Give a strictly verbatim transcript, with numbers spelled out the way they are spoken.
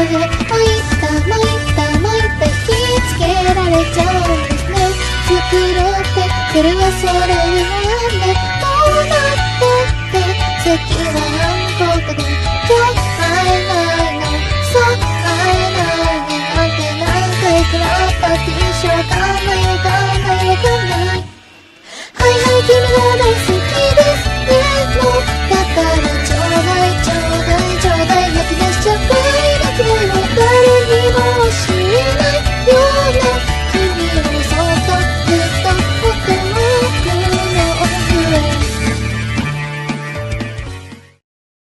参った参った参った火つけられちゃうんですね。作ろうってそれはそれでなんで